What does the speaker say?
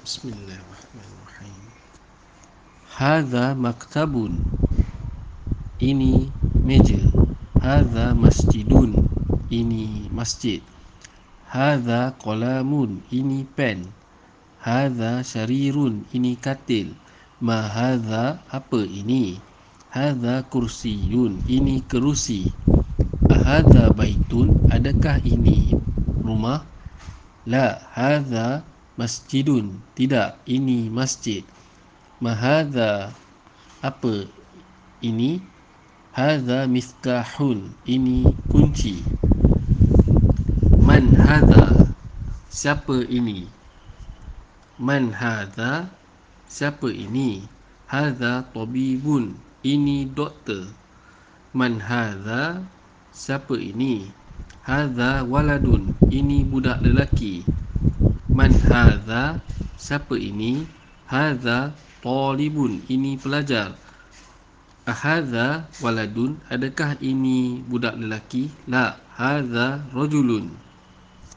Bismillahirrahmanirrahim. Hadza maktabun. Ini meja. Hadza masjidun. Ini masjid. Hadza qalamun. Ini pen. Hadza sarirun. Ini katil. Ma hadza, apa ini? Hadza kursiyun. Ini kerusi. Hadza baitun. Adakah ini rumah? La, hadza masjidun. Tidak, ini masjid. Ma hadza, apa ini? Hadza miftahun. Ini kunci. Man hadza, siapa ini? Man hadza, siapa ini? Hadza tabibun. Ini doktor. Man hadza, siapa ini? Hadza waladun. Ini budak lelaki. Man hadza, siapa ini? Hadza talibun. Ini pelajar. Ahadza waladun. Adakah ini budak lelaki? La, hadza rajulun.